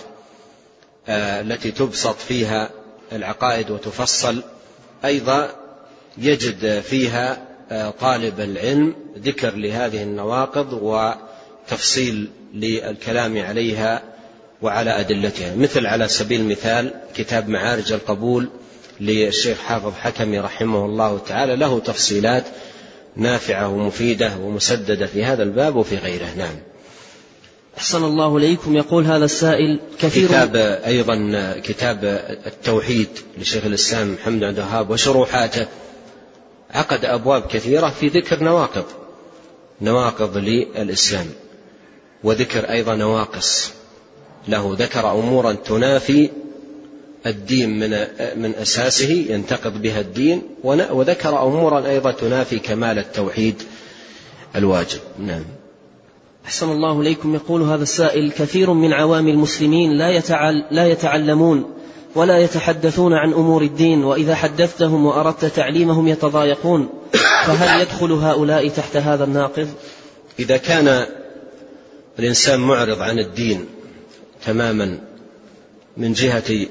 التي تبسط فيها العقائد وتفصل أيضا يجد فيها طالب العلم ذكر لهذه النواقض وتفصيل للكلام عليها وعلى أدلتها، مثل على سبيل المثال كتاب معارج القبول للشيخ حافظ حكمي رحمه الله تعالى، له تفصيلات نافعة ومفيدة ومسددة في هذا الباب وفي غيره. نعم. أحسن الله إليكم. يقول هذا السائل كثير كتاب أيضا كتاب التوحيد لشيخ الإسلام محمد عبد الوهاب وشروحاته عقد أبواب كثيرة في ذكر نواقض نواقض للإسلام، وذكر أيضا نواقص له، ذكر أمورا تنافي الدين من من أساسه ينتقض بها الدين، وذكر أمورا أيضا تنافي كمال التوحيد الواجب. نعم. أحسن الله إليكم. يقول هذا السائل كثير من عوام المسلمين لا يتعل لا يتعلمون ولا يتحدثون عن أمور الدين، وإذا حدثتهم وأردت تعليمهم يتضايقون، فهل يدخل هؤلاء تحت هذا الناقض؟ إذا كان الإنسان معرض عن الدين تماما من جهة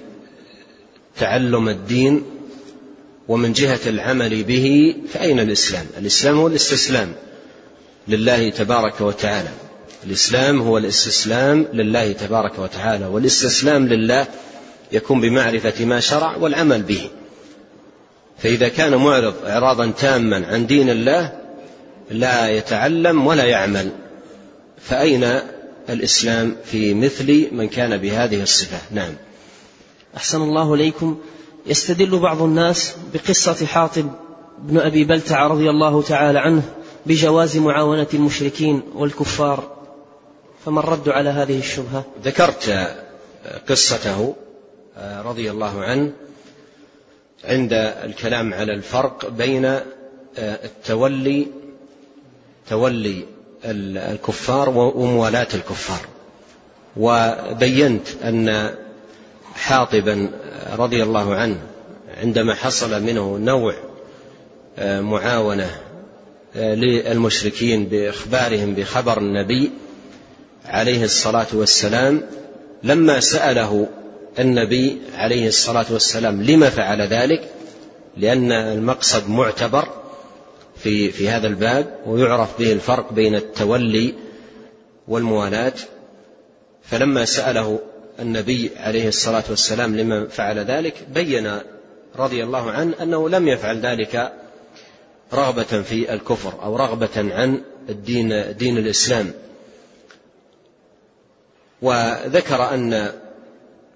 تعلم الدين ومن جهة العمل به، فأين الإسلام؟ الإسلام هو الاستسلام لله تبارك وتعالى. الإسلام هو الاستسلام لله تبارك وتعالى، والاستسلام لله يكون بمعرفة ما شرع والعمل به. فإذا كان معرض إعراضا تاما عن دين الله لا يتعلم ولا يعمل، فأين الإسلام في مثل من كان بهذه الصفة؟ نعم. أحسن الله إليكم. يستدل بعض الناس بقصة حاطب بن أبي بلتع رضي الله تعالى عنه بجواز معاونة المشركين والكفار، فما الرد على هذه الشبهة؟ ذكرت قصته رضي الله عنه عند الكلام على الفرق بين التولي تولي الكفار وموالاة الكفار، وبينت أن حاطبا رضي الله عنه عندما حصل منه نوع معاونة للمشركين بإخبارهم بخبر النبي عليه الصلاة والسلام، لما سأله النبي عليه الصلاة والسلام لما فعل ذلك، لأن المقصد معتبر في في هذا الباب ويعرف به الفرق بين التولي والموالاة، فلما سأله النبي عليه الصلاة والسلام لما فعل ذلك بين رضي الله عنه أنه لم يفعل ذلك رغبة في الكفر أو رغبة عن الدين دين الإسلام. وذكر أن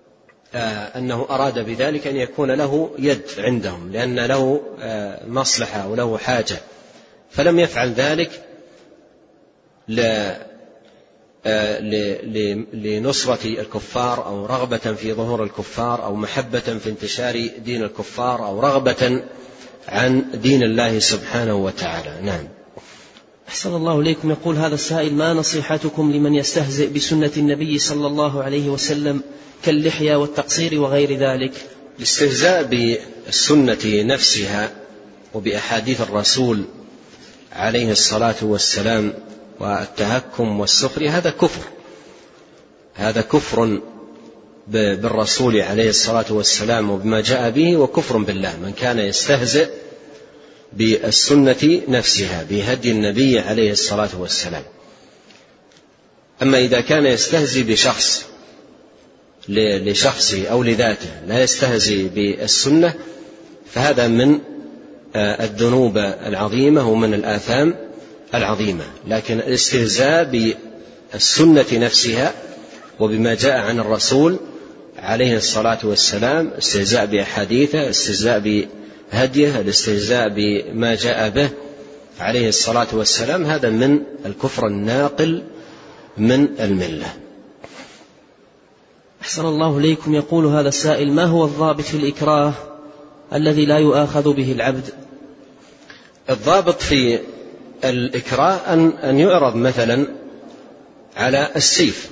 أنه أراد بذلك أن يكون له يد عندهم لأن له مصلحة وله حاجة، فلم يفعل ذلك لنصرة الكفار أو رغبة في ظهور الكفار أو محبة في انتشار دين الكفار أو رغبة عن دين الله سبحانه وتعالى. نعم. أحسن الله إليكم. يقول هذا السائل: ما نصيحتكم لمن يستهزئ بسنة النبي صلى الله عليه وسلم كاللحية والتقصير وغير ذلك؟ الاستهزاء بالسنة نفسها وبأحاديث الرسول عليه الصلاة والسلام والتهكم والسخرية هذا كفر، هذا كفر بالرسول عليه الصلاة والسلام وبما جاء به، وكفر بالله. من كان يستهزئ بالسنة نفسها بهدي النبي عليه الصلاة والسلام. أما إذا كان يستهزئ بشخص لشخصه أو لذاته لا يستهزئ بالسنة فهذا من الذنوب العظيمة ومن الآثام العظيمة. لكن الاستهزاء بالسنة نفسها وبما جاء عن الرسول عليه الصلاة والسلام، استهزاء بأحاديثه، استهزاء بهديه، الاستهزاء بما جاء به عليه الصلاة والسلام، هذا من الكفر الناقل من الملة. أحسن الله إليكم. يقول هذا السائل: ما هو الضابط في الإكراه الذي لا يؤاخذ به العبد؟ الضابط في الإكراه أن يعرض مثلا على السيف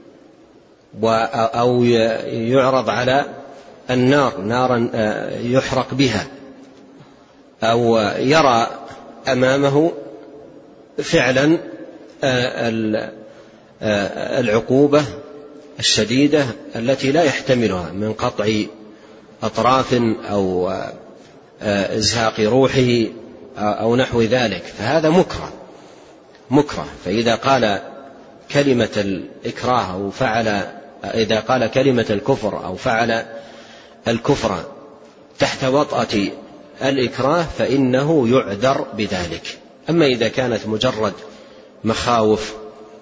أو يعرض على النار، نارا يحرق بها، أو يرى أمامه فعلا العقوبة الشديدة التي لا يحتملها من قطع أطراف أو إزهاق روحه أو نحو ذلك، فهذا مكره مكره. فإذا قال كلمة الإكراه أو فعل إذا قال كلمة الكفر أو فعل الكفر تحت وطأة الإكراه فإنه يعذر بذلك. أما إذا كانت مجرد مخاوف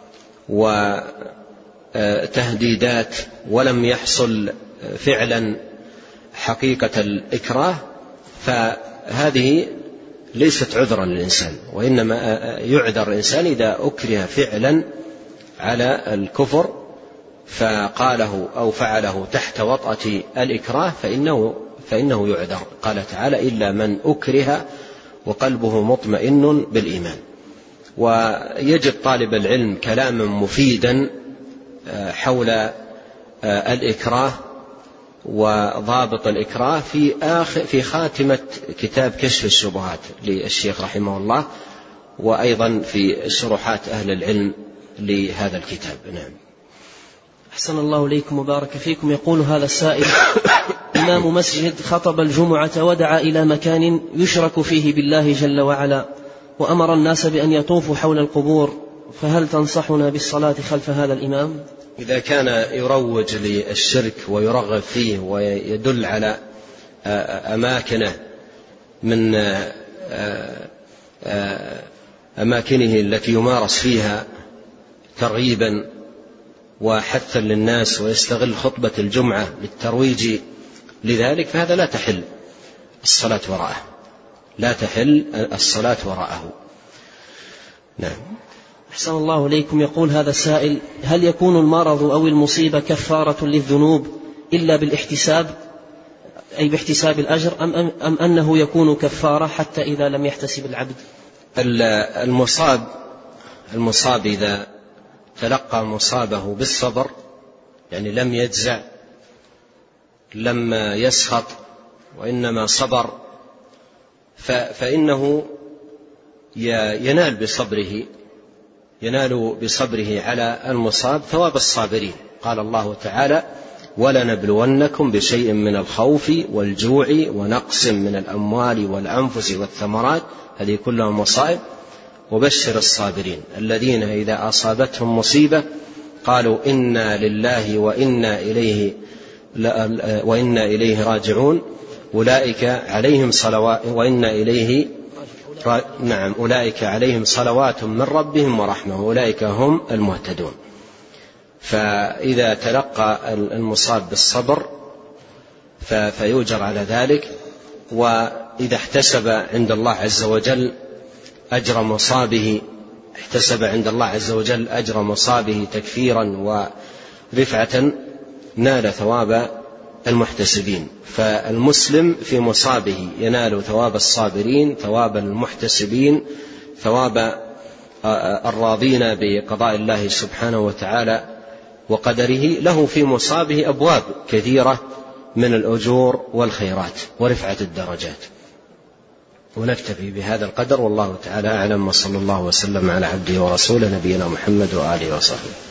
وتهديدات ولم يحصل فعلا حقيقة الإكراه فهذه ليست عذرا للإنسان، وإنما يعذر الإنسان إذا أكره فعلا على الكفر فقاله أو فعله تحت وطأة الإكراه فإنه, فإنه يعذر. قال تعالى: إلا من أكره وقلبه مطمئن بالإيمان. ويجد طالب العلم كلاما مفيدا حول الإكراه وضابط الإكراه في آخر في خاتمة كتاب كشف الشبهات للشيخ رحمه الله، وأيضا في شروحات أهل العلم لهذا الكتاب. نعم. أحسن الله إليكم وبارك فيكم. يقول هذا السائل: إمام مسجد خطب الجمعة ودعا إلى مكان يشرك فيه بالله جل وعلا وأمر الناس بأن يطوفوا حول القبور، فهل تنصحنا بالصلاة خلف هذا الإمام؟ إذا كان يروج للشرك ويرغب فيه ويدل على أماكنه من أماكنه التي يمارس فيها ترغيبا وحثا للناس ويستغل خطبة الجمعة للترويج لذلك فهذا لا تحل الصلاة وراءه، لا تحل الصلاة وراءه. نعم. أحسن الله إليكم. يقول هذا السائل: هل يكون المرض أو المصيبة كفارة للذنوب إلا بالاحتساب أي باحتساب الأجر، أم, أم أنه يكون كفارة حتى إذا لم يحتسب العبد؟ المصاب المصاب إذا تلقى مصابه بالصبر، يعني لم يجزع لم يسخط وإنما صبر، فإنه ينال بصبره ينال بصبره على المصاب ثواب الصابرين. قال الله تعالى: ولنبلونكم بشيء من الخوف والجوع ونقص من الأموال والأنفس والثمرات، هذه كلها مصائب، وبشر الصابرين الذين إذا أصابتهم مصيبة قالوا إنا لله وإنا إليه وإنا إليه راجعون أولئك عليهم صلوات وإنا إليه نعم أولئك عليهم صلوات من ربهم ورحمة أولئك هم المهتدون. فإذا تلقى المصاب بالصبر فيؤجر على ذلك. وإذا احتسب عند الله عز وجل أجر مصابه احتسب عند الله عز وجل أجر مصابه تكفيرا ورفعة نال ثواب المحتسبين. فالمسلم في مصابه ينال ثواب الصابرين، ثواب المحتسبين، ثواب الراضين بقضاء الله سبحانه وتعالى وقدره. له في مصابه أبواب كثيرة من الأجور والخيرات ورفعة الدرجات. ونكتفي بهذا القدر، والله تعالى أعلم، وصلى الله وسلم على عبده ورسوله نبينا محمد وآله وصحبه.